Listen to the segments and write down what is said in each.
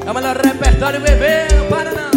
É o melhor repertório, bebê, não para não.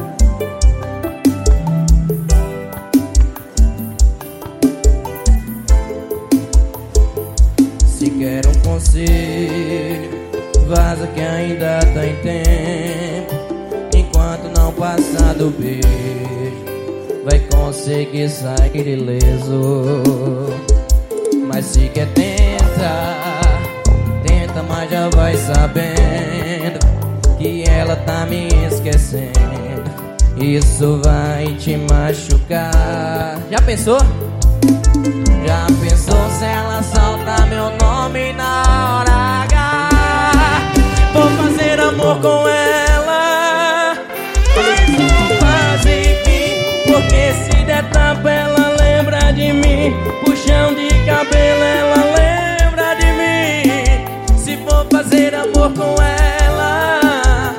Se quer um conselho, vaza que ainda tem tempo. Enquanto não passar do beijo, vai conseguir sair ileso. Mas se quer tentar, tenta, mas já vai sabendo que ela tá me esquecendo. Isso vai te machucar. Já pensou? Já pensou se ela solta meu nome na hora H? Vou fazer amor com ela, mas não faz que, porque se der tapa ela lembra de mim. Puxão de cabelo ela lembra de mim. Se for fazer amor com ela,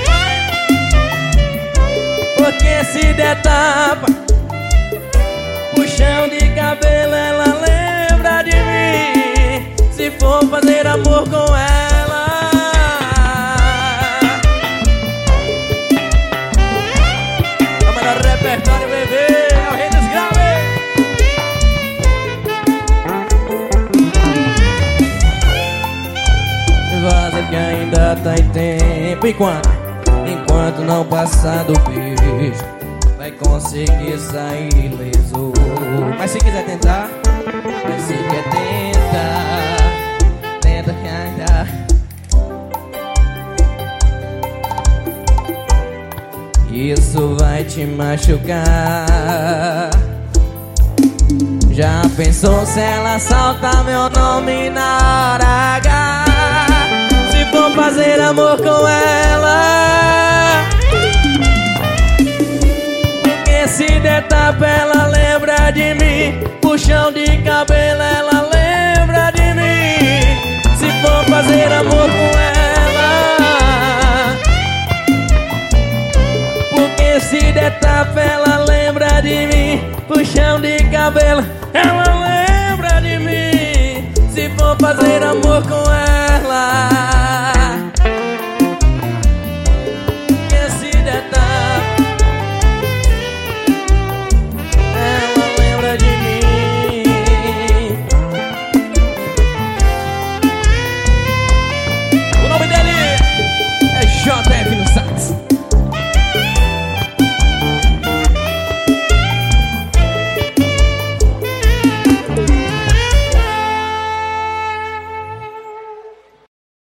porque se der tapa, puxão de cabelo ela lembra de mim. Se for fazer amor com ela, é o melhor repertório, bebê, é o rei dos graves. Vaza que ainda tá em tempo. Enquanto não passar do beijo, vai conseguir sair ileso. Mas se quiser tentar, mas se quer tentar, tenta que ainda. Isso vai te machucar. Já pensou se ela solta meu nome na hora H? Se for fazer amor com ela, porque se der tapa ela lembra de mim. Puxão de cabelo ela lembra de mim. Se for fazer amor com ela, porque se der tapa ela lembra de mim. Puxão de cabelo ela lembra de mim. Se for fazer amor com ela,